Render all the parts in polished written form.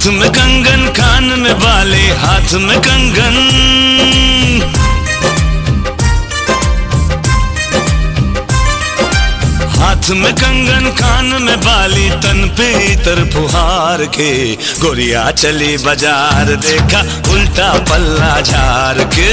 हाथ में कंगन, कान में बाली, हाथ में कंगन। हाथ में कंगन, कान में बाली, तन पे इतर फुहार के गोरिया चली बाजार, देखा उल्टा पल्ला झार के।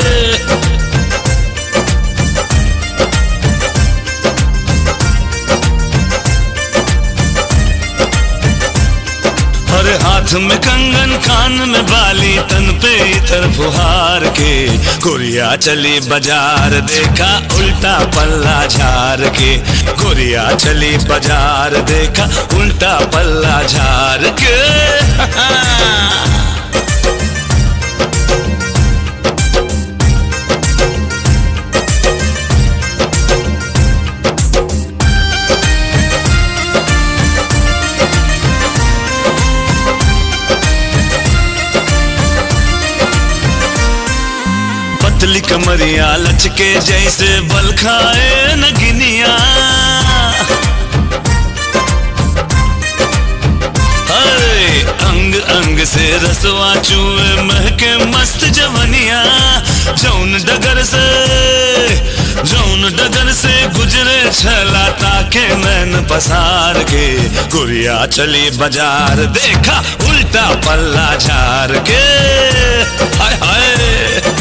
अरे हाथ में कंगन, कान में बाली, तन पे इतर फुहार के गोरिया चली बाजार, देखा उल्टा पल्ला झार के। गोरिया चली बाजार, देखा उल्टा पल्ला झार के। पतली कमरिया लचके जैसे बल खाए नगिनिया, अंग अंग से रसवा चूए महके मस्त जवनिया। जौन डगर से गुजरे छला ताके नैन पसार के गोरिया चली बाजार, देखा उल्टा पल्ला झार के। हाय हाय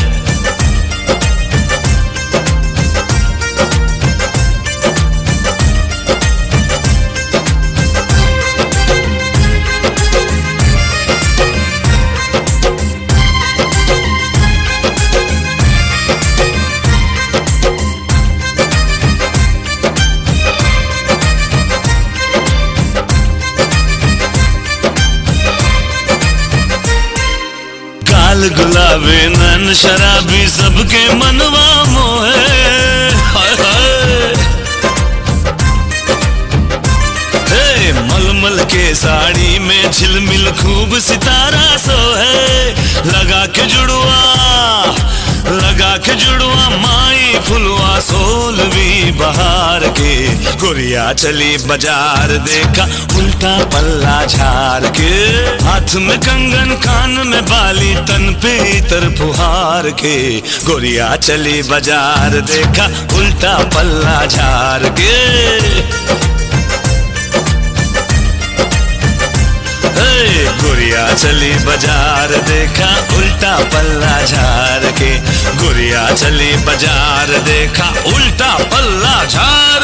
गुलाबी नैन शराबी सबके मनवा मोहे। हाय हाय हे मलमल के साड़ी में झिलमिल खूब सितारा सोहे। लगा के जुड़वा माई फुलवा सोलवी बहार के गोरिया चली बाजार, देखा उल्टा पल्ला झार के। हाथ में कंगन, कान में बाली, तन पे इतर फुहार के गोरिया चली बाजार, देखा उल्टा पल्ला झार के। गोरिया चली बाजार, देखा उल्टा पल्ला झार के। गोरिया चली बाजार, देखा उल्टा पल्ला झार